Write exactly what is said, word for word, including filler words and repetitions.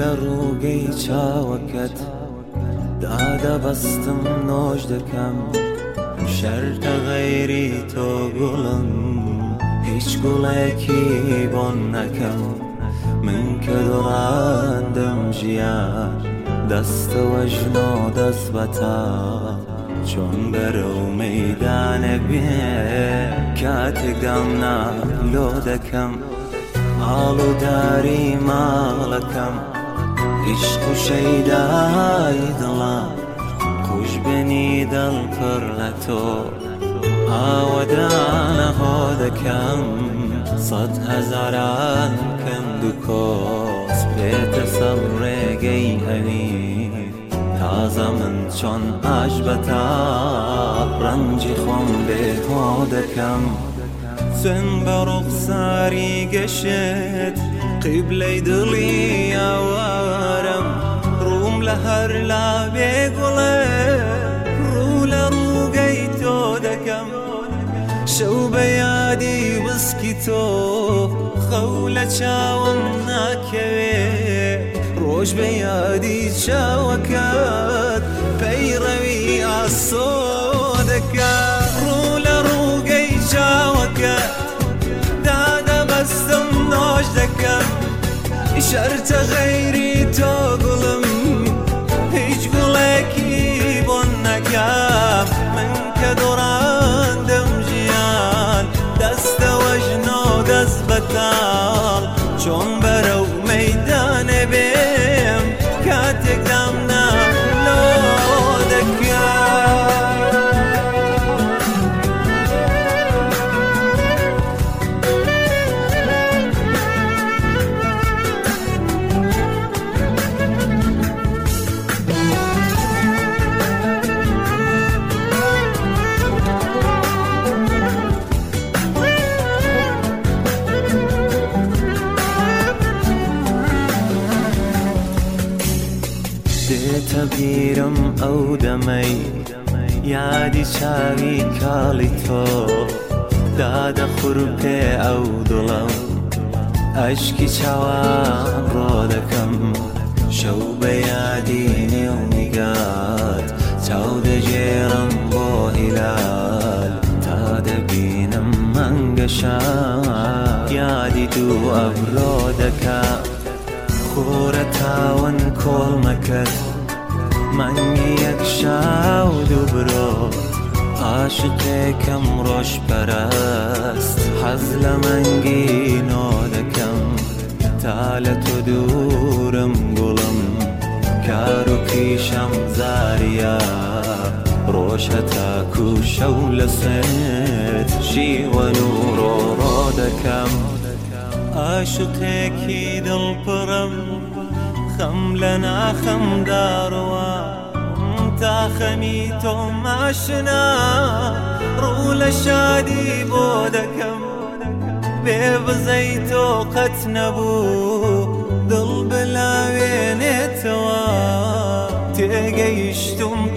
ڕووگەی چاوەکەت دادە بەستم نۆش دەکەم شەرتە غەیری تۆ گوڵم هیچ گوڵێکی بۆن نەکەم من کە دۆڕاندەم ژیان دەستەوە ژنۆ دەست بەتا چۆن بەرەو مەیدانە بێ کاتێک دامنا لۆ دەکەم ئاڵوداری ماڵەکەم عیشق و شەیدای دڵم خوشبێنی دڵ پڕ لە تۆ ئاوەدانە هۆ دەکەم سەد هەزاران کەند و کۆس بێتە سەر ڕێگەی هەوی تازە من چۆن ئاش بەتا ڕەنجی خۆم بێهۆ دەکەم سن بە ڕوخساری گەشت قیبلەی دڵی ئاوارم ڕووم لە هەر لا بێگوڵێ ڕوو لە ڕووگەی تۆ دەکەم شەو بە یادی وسکی تۆ خەو لە چاوم ناکەوێ ڕۆژ بە یادی چاوەکەت پەیڕەوی ئاسۆ دەکات ڕوو لە ڕووگەی چاوەکەت دادەبەستم نۆش دەکەم شەرتە غەیری تۆ گوڵم هیچ گوڵێکی بۆن نەکەم من کە دۆڕاندەم ژیان دەستەوە ژنۆ دەست بەتاڵ چۆن بەرەو مەیدانە بێم کاتێک دامنا لۆ دەکەم دێتە بیرم ئەو دەمەی یادی چاوی کاڵی تۆ دادە خوڕپێ ئەو دڵم ئەشکی چاوان ڕۆ دەکەم شەو بە یادی نێو نیگات چاو دەژێڕم بۆ هیلال تا دەبینم مەنگە شام یادی دوو ئەڤڕۆ دەکەم خۆرە تاوەن کۆڵمەکەت مانگی یەک شاو دوو برۆ عاشقێکم ڕۆژ پەرست حەز لە مەنگی نۆ دەکەم تا لە تۆ دوورم گوڵم کار و کیشەم زاریە ڕۆژ هەتاکو شەو لە سێت شیوەن و ڕۆڕۆ دەکەم عاشقێکی دڵپڕم خەم لە ناخەمداڕوە تا خەمی تۆ ماشنا ڕوو لە شادی بۆ دەکەم بێ بزەی تۆ قەت نەبوو دڵ بلاوێنێتەوە تێگەیشتم